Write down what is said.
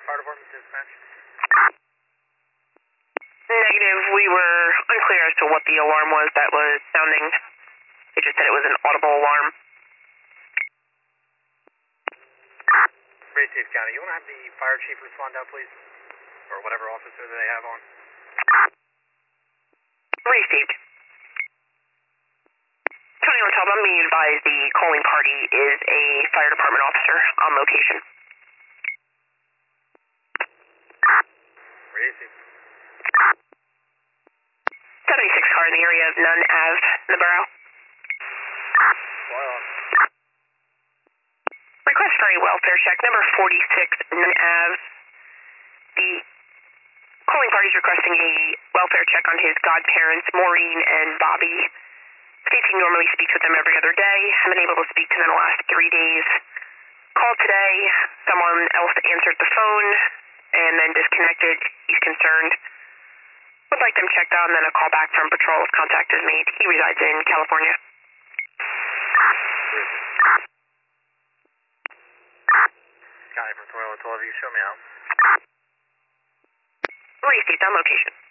Fire department dispatch. Negative. We were unclear as to what the alarm was that was sounding. It just said it was an audible alarm. Racine County, you want to have the fire chief respond out, please? Or whatever officer they have on. Received. Tony on top, I'm being advised the calling party is a fire department officer on location. Racine. 76 car in the area of Nunn Ave, Navarro. Well, Request for a welfare check, number 46, Nunn Ave. The calling party is requesting a welfare check on his godparents, Maureen and Bobby. States he normally speaks with them every other day. Haven't been able to speak to them in the last 3 days. Called today. Someone else answered the phone and then disconnected. He's concerned. Would like them checked out, and then a call back from patrol if contact is made. He resides in California. County from 12 to 12, you show me out. Received on location.